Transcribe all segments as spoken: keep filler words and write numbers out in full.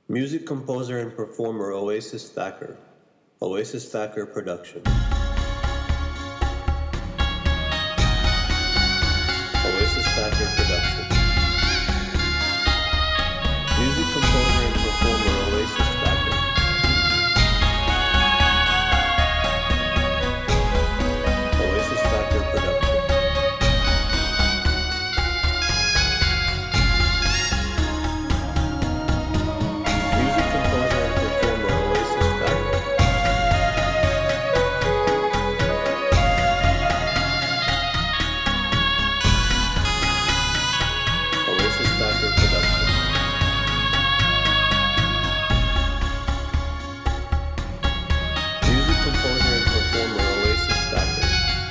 Music composer and performer Oasis Thacker. Oasis Thacker production. Oasis Thacker production. Music composer and performer Oasis Thacker. Oasis Thacker production. Music composer and performer Oasis Thacker. Oasis Thacker production. Music composer and performer Oasis Thacker.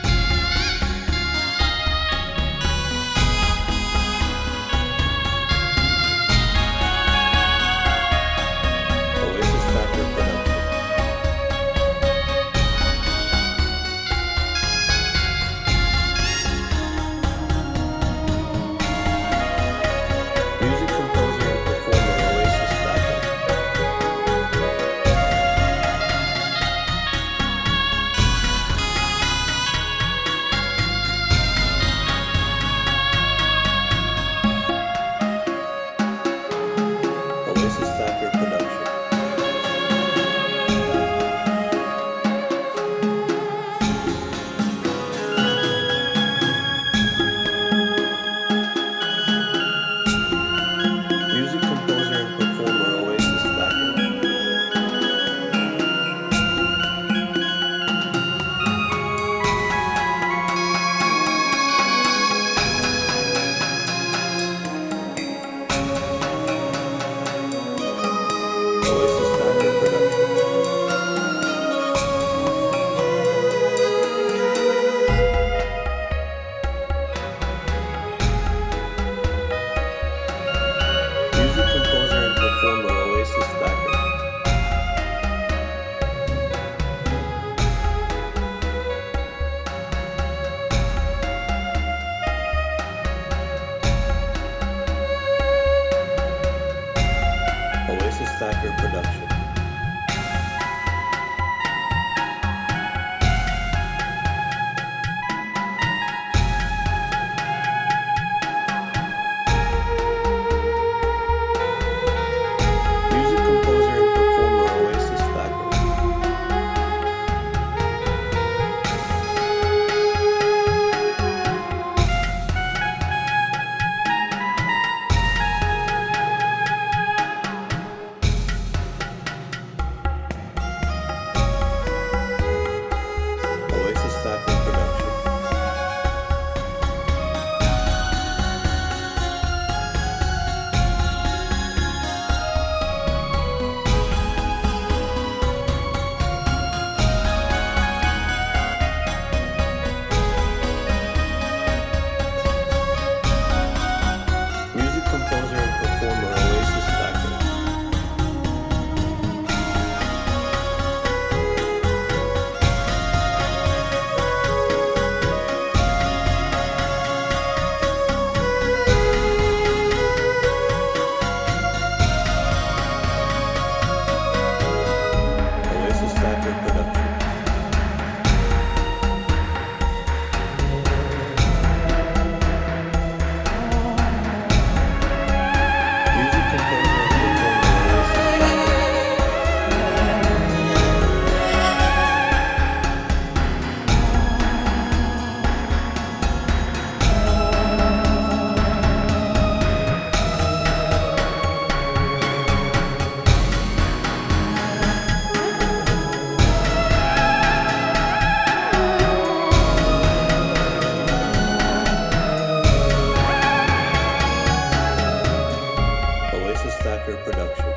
Oasis Thacker production. Music composer and performer Oasis Thacker. Oasis Thacker production. Music composer and performer Oasis Thacker. Oasis Thacker production. Music composer and performer Oasis Thacker. Oasis Thacker production. Music composer and performer Oasis Thacker. Oasis Thacker production. Music composer and performer Oasis Thacker. Oasis Thacker production. Music composer and performer Oasis Thacker. Oasis Thacker production.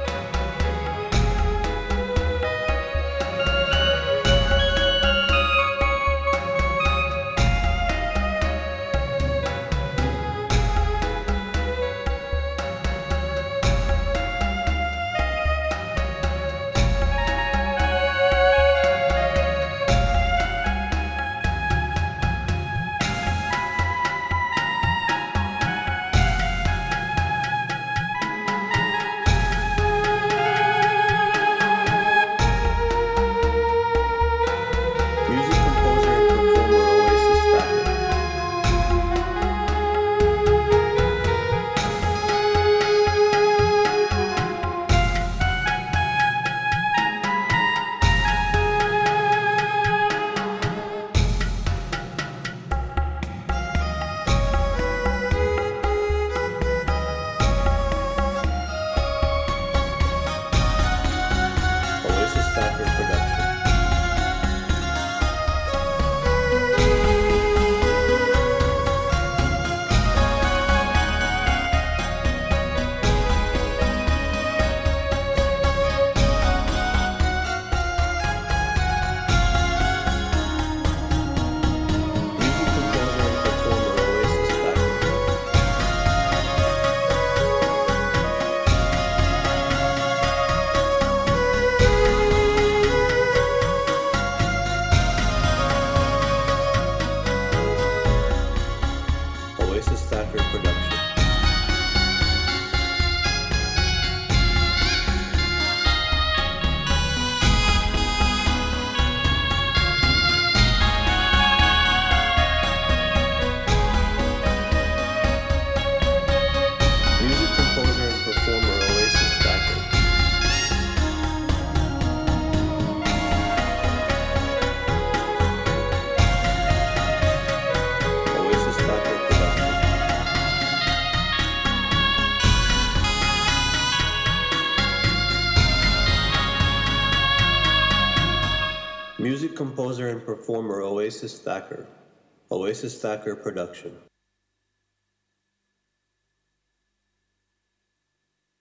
Music composer and performer Oasis Thacker. Oasis Thacker production.